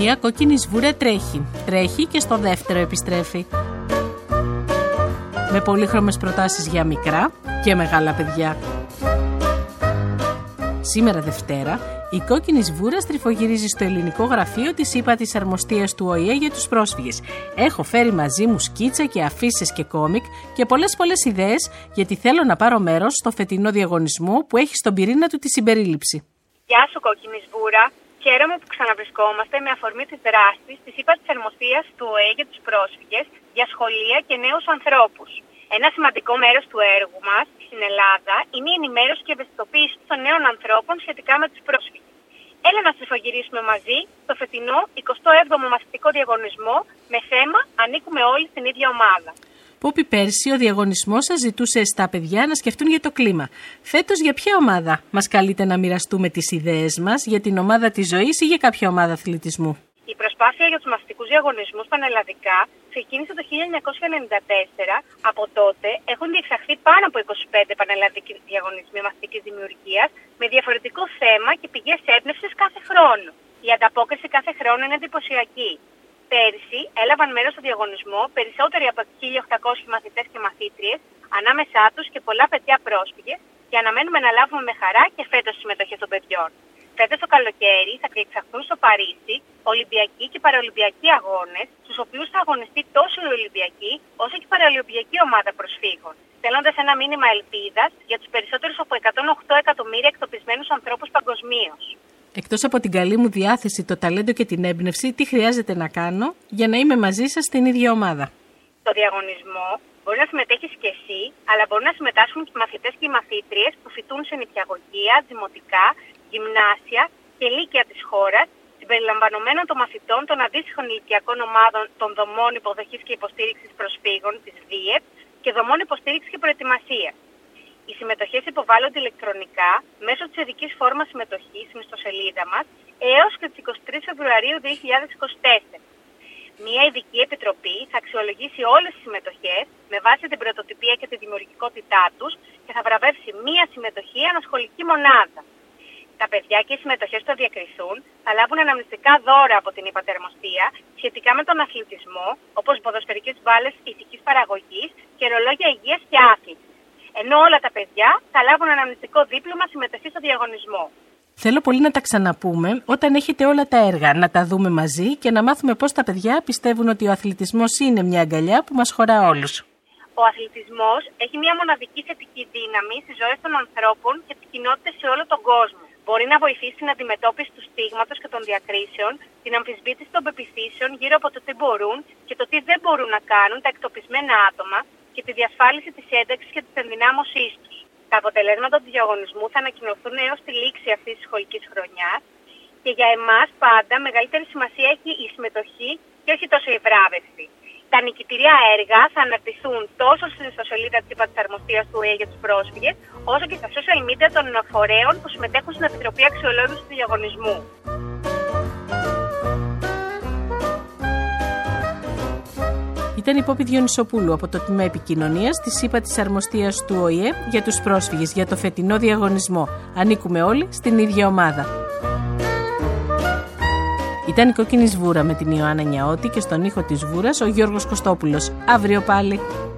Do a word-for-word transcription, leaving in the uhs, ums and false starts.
Μία κόκκινη σβούρα τρέχει. Τρέχει και στο δεύτερο επιστρέφει. Με πολύχρωμες προτάσεις για μικρά και μεγάλα παιδιά. Σήμερα Δευτέρα, η κόκκινη σβούρα στριφογυρίζει στο ελληνικό γραφείο της ύπατης αρμοστίας του Ο Η Ε για τους πρόσφυγες. Έχω φέρει μαζί μου σκίτσα και αφίσες και κόμικ και πολλές πολλές ιδέες, γιατί θέλω να πάρω μέρος στο φετινό διαγωνισμό που έχει στον πυρήνα του τη συμπερίληψη. Γεια σου, κόκκινη σβούρα. Χαίρομαι που ξαναβρισκόμαστε με αφορμή της δράσης της ύπατης αρμοστίας του Ο Ε για τους πρόσφυγες για σχολεία και νέους ανθρώπους. Ένα σημαντικό μέρος του έργου μας στην Ελλάδα είναι η ενημέρωση και ευαισθητοποίηση των νέων ανθρώπων σχετικά με τους πρόσφυγες. Έλα να στριφογυρίσουμε μαζί το φετινό εικοστό έβδομο μαθητικό διαγωνισμό με θέμα «Ανήκουμε όλοι στην ίδια ομάδα». Πόπι, πέρσι ο διαγωνισμός σας ζητούσε στα παιδιά να σκεφτούν για το κλίμα. Φέτος για ποια ομάδα μας καλείτε να μοιραστούμε τις ιδέες μας, για την ομάδα της ζωής ή για κάποια ομάδα αθλητισμού? Η προσπάθεια για τους μαθητικούς διαγωνισμούς πανελλαδικά ξεκίνησε το χίλια εννιακόσια ενενήντα τέσσερα. Από τότε έχουν διεξαχθεί πάνω από είκοσι πέντε πανελλαδικοί διαγωνισμοί μαθητικής δημιουργίας με διαφορετικό θέμα και πηγές έμπνευσης κάθε χρόνο. Η ανταπόκριση κάθε χρόνο είναι εντυπωσιακή. Πέρυσι έλαβαν μέρος στο διαγωνισμό περισσότεροι από χίλια οκτακόσιοι μαθητές και μαθήτριες, ανάμεσά τους και πολλά παιδιά πρόσφυγες, και αναμένουμε να λάβουμε με χαρά και φέτος συμμετοχή των παιδιών. Φέτος το καλοκαίρι θα διεξαχθούν στο Παρίσι Ολυμπιακοί και Παραολυμπιακοί αγώνες, στους οποίους θα αγωνιστεί τόσο η Ολυμπιακή όσο και η Παραολυμπιακή ομάδα προσφύγων, στέλνοντας ένα μήνυμα ελπίδας για τους περισσότερους από εκατόν οκτώ εκατομμύρια εκτοπισμένους ανθρώπους παγκοσμίως. Εκτός από την καλή μου διάθεση, το ταλέντο και την έμπνευση, τι χρειάζεται να κάνω για να είμαι μαζί σας στην ίδια ομάδα? Στο διαγωνισμό μπορεί να συμμετέχεις και εσύ, αλλά μπορεί να συμμετάσχουν και οι μαθητές και οι μαθήτριες που φοιτούν σε νηπιαγωγεία, δημοτικά, γυμνάσια και λύκεια της χώρας, συμπεριλαμβανομένων των μαθητών των αντίστοιχων ηλικιακών ομάδων των δομών υποδοχής και υποστήριξης προσφύγων της ΔΙΕΠ και δομών υποστήριξης και προετοιμασίας. Οι συμμετοχές υποβάλλονται ηλεκτρονικά μέσω της ειδικής φόρμας συμμετοχής στην ιστοσελίδα μας έως και τις εικοστή τρίτη Φεβρουαρίου δύο χιλιάδες είκοσι τέσσερα. Μια ειδική επιτροπή θα αξιολογήσει όλες τις συμμετοχές με βάση την πρωτοτυπία και τη δημιουργικότητά τους και θα βραβεύσει μία συμμετοχή ανασχολική μονάδα. Τα παιδιά και οι συμμετοχές που θα διακριθούν θα λάβουν αναμνηστικά δώρα από την ύπατη αρμοστία σχετικά με τον αθλητισμό, όπως ποδοσφαιρικές μπάλες ηθικής παραγωγής και ρολόγια υγείας και άθλησης. Ενώ όλα τα παιδιά θα λάβουν αναμνηστικό δίπλωμα συμμετοχή στο διαγωνισμό. Θέλω πολύ να τα ξαναπούμε όταν έχετε όλα τα έργα, να τα δούμε μαζί και να μάθουμε πώς τα παιδιά πιστεύουν ότι ο αθλητισμός είναι μια αγκαλιά που μας χωρά όλους. Ο αθλητισμός έχει μια μοναδική θετική δύναμη στις ζωές των ανθρώπων και τις κοινότητες σε όλο τον κόσμο. Μπορεί να βοηθήσει στην αντιμετώπιση του στίγματος και των διακρίσεων, την αμφισβήτηση των πεποιθήσεων γύρω από το τι μπορούν και το τι δεν μπορούν να κάνουν τα εκτοπισμένα άτομα και τη διασφάλιση της ένταξης και της ενδυνάμωσής τους. Τα αποτελέσματα του διαγωνισμού θα ανακοινωθούν έως τη λήξη αυτής της σχολικής χρονιάς και για εμάς πάντα μεγαλύτερη σημασία έχει η συμμετοχή και όχι τόσο η βράβευση. Τα νικητήρια έργα θα αναρτηθούν τόσο στην ιστοσελίδα της ύπατης αρμοστίας του Ο Ε για τους πρόσφυγες, όσο και στα social media των φορέων που συμμετέχουν στην Επιτροπή Αξιολόγησης του Διαγωνισμού. Ήταν η Πόπη Διονυσοπούλου από το Τμήμα Επικοινωνίας της ύπατης αρμοστίας του Ο Ε για τους πρόσφυγες για το φετινό διαγωνισμό. Ανήκουμε όλοι στην ίδια ομάδα. Ήταν η Κόκκινη Σβούρα με την Ιωάννα Νιαώτη και στον ήχο της Σβούρας ο Γιώργος Κωστόπουλος. Αύριο πάλι.